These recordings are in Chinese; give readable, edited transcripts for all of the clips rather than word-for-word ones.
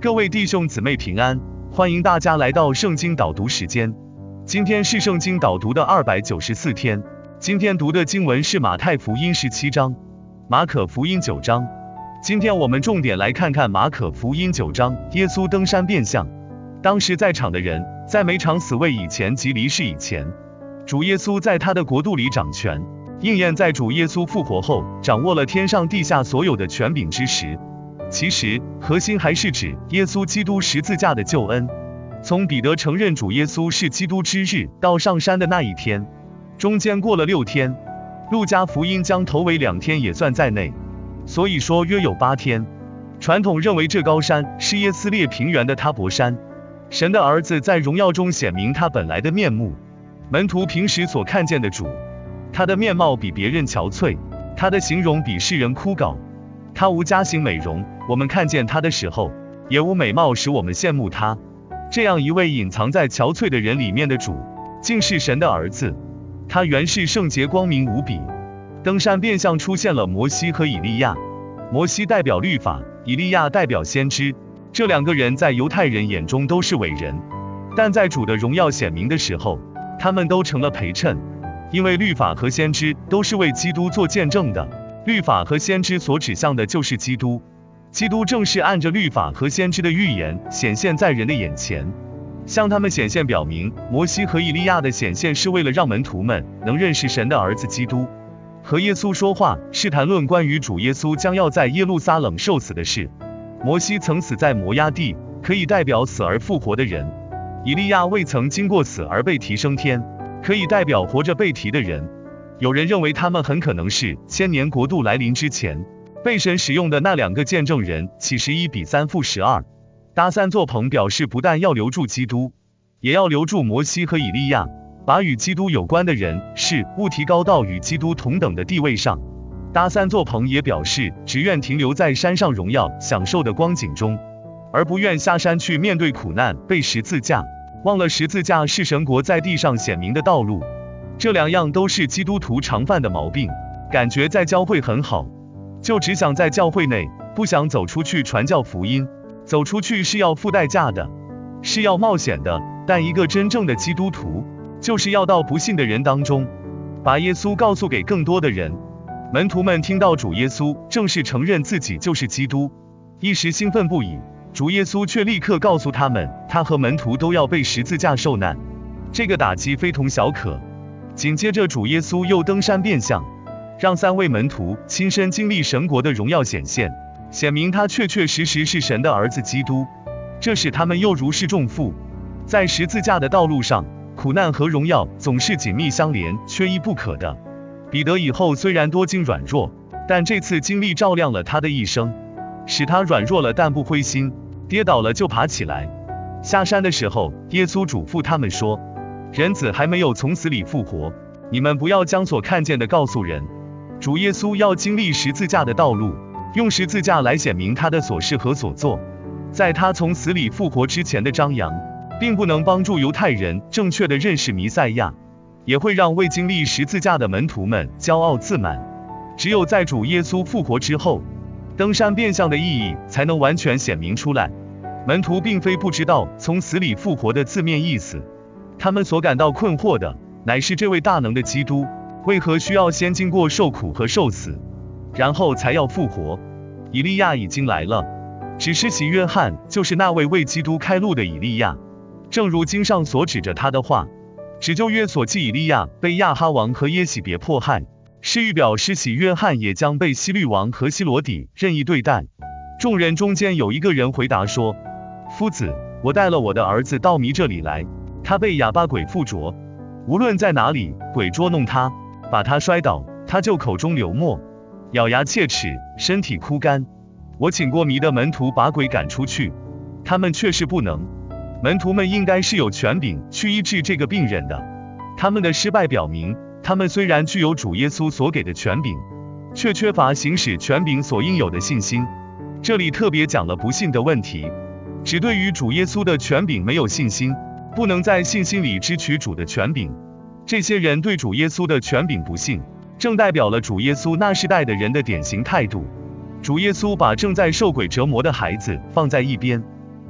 各位弟兄姊妹平安，欢迎大家来到圣经导读时间。今天是圣经导读的294天，今天读的经文是马太福音17章，马可福音9章。今天我们重点来看看马可福音9章，耶稣登山变相。当时在场的人，在没尝死味以前及离世以前，主耶稣在他的国度里掌权，应验在主耶稣复活后，掌握了天上地下所有的权柄之时。其实核心还是指耶稣基督十字架的救恩。从彼得承认主耶稣是基督之日到上山的那一天，中间过了6天，路加福音将头尾2天也算在内，所以说约有8天。传统认为这高山是耶斯列平原的他伯山，神的儿子在荣耀中显明他本来的面目。门徒平时所看见的主，他的面貌比别人憔悴，他的形容比世人枯槁，他无佳形美容，我们看见他的时候，也无美貌使我们羡慕他。这样一位隐藏在憔悴的人里面的主，竟是神的儿子。他原是圣洁光明无比。登山变相出现了摩西和以利亚，摩西代表律法，以利亚代表先知。这2个人在犹太人眼中都是伟人，但在主的荣耀显明的时候，他们都成了陪衬，因为律法和先知都是为基督做见证的。律法和先知所指向的就是基督，基督正是按着律法和先知的预言显现在人的眼前。向他们显现表明，摩西和以利亚的显现是为了让门徒们能认识神的儿子基督，和耶稣说话，是谈论关于主耶稣将要在耶路撒冷受死的事。摩西曾死在摩押地，可以代表死而复活的人；以利亚未曾经过死而被提升天，可以代表活着被提的人。有人认为他们很可能是千年国度来临之前被神使用的那2个见证人。启示1比3负12。搭3座棚表示不但要留住基督，也要留住摩西和以利亚，把与基督有关的人事物提高到与基督同等的地位上。搭3座棚也表示只愿停留在山上荣耀享受的光景中，而不愿下山去面对苦难被十字架，忘了十字架是神国在地上显明的道路。这2样都是基督徒常犯的毛病，感觉在教会很好，就只想在教会内，不想走出去传教福音。走出去是要付代价的，是要冒险的，但一个真正的基督徒，就是要到不信的人当中，把耶稣告诉给更多的人。门徒们听到主耶稣正式承认自己就是基督，一时兴奋不已，主耶稣却立刻告诉他们，他和门徒都要被十字架受难。这个打击非同小可。紧接着主耶稣又登山变相，让3位门徒亲身经历神国的荣耀显现，显明他确确实实是神的儿子基督，这使他们又如释重负。在十字架的道路上，苦难和荣耀总是紧密相连，缺一不可的。彼得以后虽然多经软弱，但这次经历照亮了他的一生，使他软弱了但不灰心，跌倒了就爬起来。下山的时候，耶稣嘱咐他们说，人子还没有从死里复活，你们不要将所看见的告诉人。主耶稣要经历十字架的道路，用十字架来显明他的所事和所做。在他从死里复活之前的张扬，并不能帮助犹太人正确的认识弥赛亚，也会让未经历十字架的门徒们骄傲自满。只有在主耶稣复活之后，登山变相的意义才能完全显明出来。门徒并非不知道从死里复活的字面意思，他们所感到困惑的，乃是这位大能的基督，为何需要先经过受苦和受死，然后才要复活？以利亚已经来了，只施洗约翰就是那位为基督开路的以利亚。正如经上所指着他的话，指就约所记以利亚被亚哈王和耶洗别迫害，是预表施洗约翰也将被希律王和希罗底任意对待。众人中间有一个人回答说，夫子，我带了我的儿子到迷这里来，他被哑巴鬼附着，无论在哪里，鬼捉弄他，把他摔倒，他就口中流沫，咬牙切齿，身体枯干。我请过迷的门徒把鬼赶出去，他们却是不能。门徒们应该是有权柄去医治这个病人的，他们的失败表明，他们虽然具有主耶稣所给的权柄，却缺乏行使权柄所应有的信心。这里特别讲了不信的问题，只对于主耶稣的权柄没有信心，不能在信心里支取主的权柄。这些人对主耶稣的权柄不信，正代表了主耶稣那世代的人的典型态度。主耶稣把正在受鬼折磨的孩子放在一边，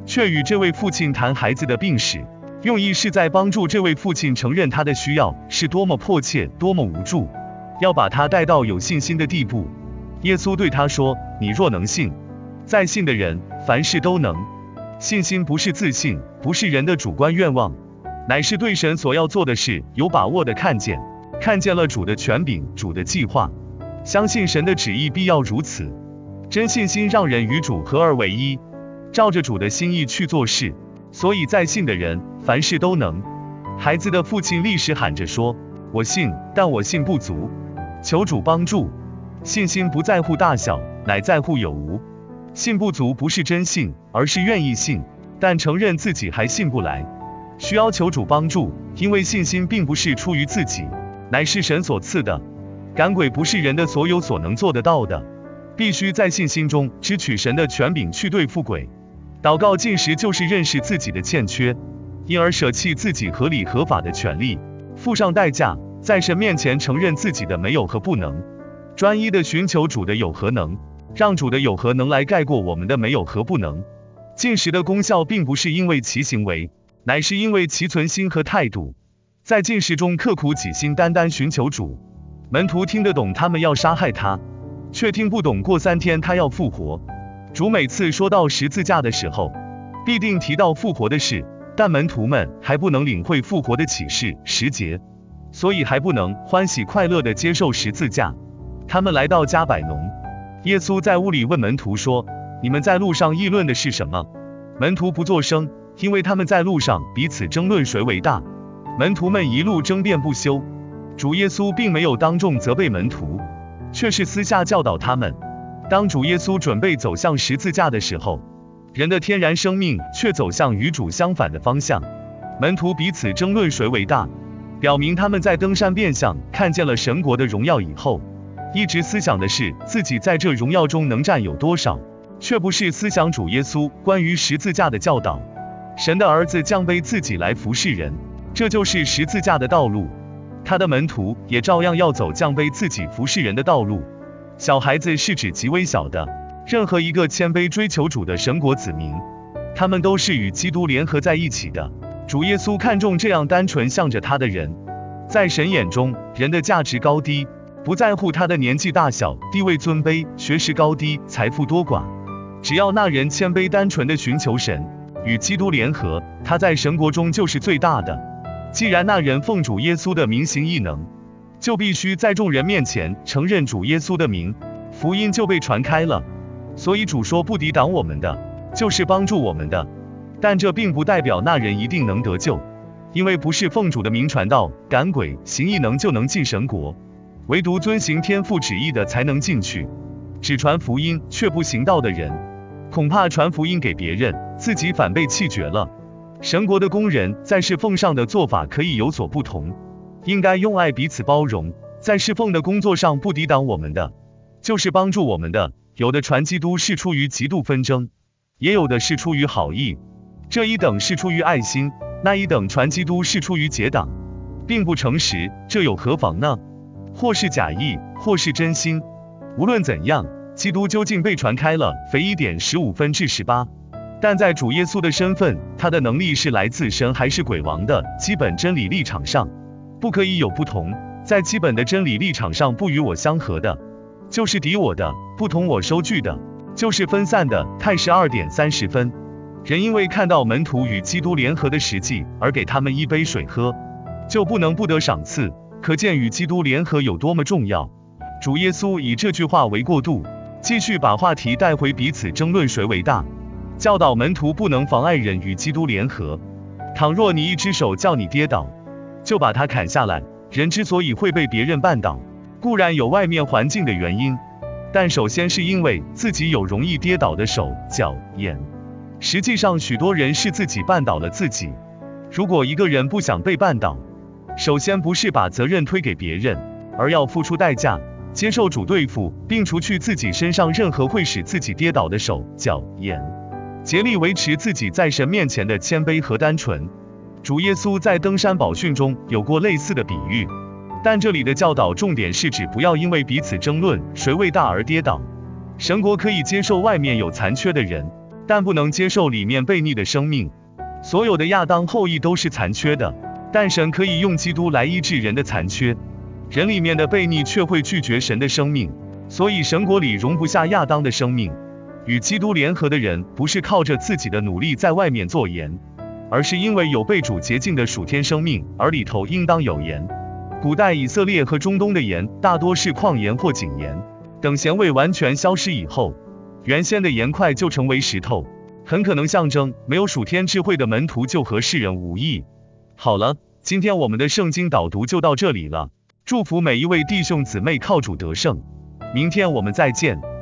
却与这位父亲谈孩子的病史，用意是在帮助这位父亲承认他的需要是多么迫切，多么无助，要把他带到有信心的地步。耶稣对他说，你若能信，在信的人凡事都能。信心不是自信，不是人的主观愿望，乃是对神所要做的事有把握的看见，看见了主的权柄，主的计划，相信神的旨意必要如此。真信心让人与主合而为一，照着主的心意去做事，所以在信的人凡事都能。孩子的父亲立时喊着说，我信，但我信不足，求主帮助。信心不在乎大小，乃在乎有无。信不足不是真信，而是愿意信，但承认自己还信不来，需要求主帮助，因为信心并不是出于自己，乃是神所赐的。赶鬼不是人的所有所能做得到的，必须在信心中支取神的权柄去对付鬼。祷告禁食就是认识自己的欠缺，因而舍弃自己合理合法的权利，付上代价，在神面前承认自己的没有和不能，专一的寻求主的有和能，让主的有和能来盖过我们的没有和不能。禁食的功效并不是因为其行为，乃是因为其存心和态度。在禁食中刻苦己心，单单寻求主。门徒听得懂他们要杀害他，却听不懂过3天他要复活。主每次说到十字架的时候，必定提到复活的事，但门徒们还不能领会复活的启示10节，所以还不能欢喜快乐地接受十字架。他们来到加百农，耶稣在屋里问门徒说，你们在路上议论的是什么？门徒不作声，因为他们在路上彼此争论谁为大。门徒们一路争辩不休，主耶稣并没有当众责备门徒，却是私下教导他们。当主耶稣准备走向十字架的时候，人的天然生命却走向与主相反的方向。门徒彼此争论谁为大，表明他们在登山变相看见了神国的荣耀以后，一直思想的是自己在这荣耀中能占有多少，却不是思想主耶稣关于十字架的教导。神的儿子降卑自己来服侍人，这就是十字架的道路。他的门徒也照样要走降卑自己服侍人的道路。小孩子是指极微小的，任何一个谦卑追求主的神国子民，他们都是与基督联合在一起的。主耶稣看重这样单纯向着他的人。在神眼中，人的价值高低，不在乎他的年纪大小、地位尊卑、学识高低、财富多寡，只要那人谦卑单纯的寻求神，与基督联合，他在神国中就是最大的。既然那人奉主耶稣的名行异能，就必须在众人面前承认主耶稣的名，福音就被传开了。所以主说不抵挡我们的，就是帮助我们的。但这并不代表那人一定能得救，因为不是奉主的名传道、赶鬼、行异能就能进神国，唯独遵行天父旨意的才能进去。只传福音却不行道的人，恐怕传福音给别人，自己反被弃绝了。神国的工人在侍奉上的做法可以有所不同，应该用爱彼此包容，在侍奉的工作上不抵挡我们的，就是帮助我们的。有的传基督是出于嫉妒纷争，也有的是出于好意，这一等是出于爱心，那一等传基督是出于结党，并不诚实，这有何妨呢？或是假意，或是真心，无论怎样，基督究竟被传开了，腓1点15分至18。但在主耶稣的身份，他的能力是来自神还是鬼王的基本真理立场上，不可以有不同。在基本的真理立场上不与我相合的，就是敌我的；不同我收据的，就是分散的。太12点30分。人因为看到门徒与基督联合的实际，而给他们一杯水喝，就不能不得赏赐，可见与基督联合有多么重要。主耶稣以这句话为过渡，继续把话题带回彼此争论谁为大，教导门徒不能妨碍人与基督联合。倘若你一只手叫你跌倒，就把它砍下来。人之所以会被别人绊倒，固然有外面环境的原因，但首先是因为自己有容易跌倒的手、脚、眼。实际上许多人是自己绊倒了自己。如果一个人不想被绊倒，首先不是把责任推给别人，而要付出代价，接受主对付，并除去自己身上任何会使自己跌倒的手、脚、眼，竭力维持自己在神面前的谦卑和单纯。主耶稣在登山宝训中有过类似的比喻，但这里的教导重点是指不要因为彼此争论谁为大而跌倒。神国可以接受外面有残缺的人， 但不能接受里面悖逆的生命。所有的亚当后裔都是残缺的，但神可以用基督来医治人的残缺。人里面的悖逆却会拒绝神的生命，所以神国里容不下亚当的生命。与基督联合的人不是靠着自己的努力在外面做盐，而是因为有被主洁净的属天生命，而里头应当有盐。古代以色列和中东的盐大多是矿盐或井盐，等咸味完全消失以后，原先的盐块就成为石头，很可能象征没有属天智慧的门徒就和世人无异。好了，今天我们的圣经导读就到这里了，祝福每一位弟兄姊妹靠主得胜，明天我们再见。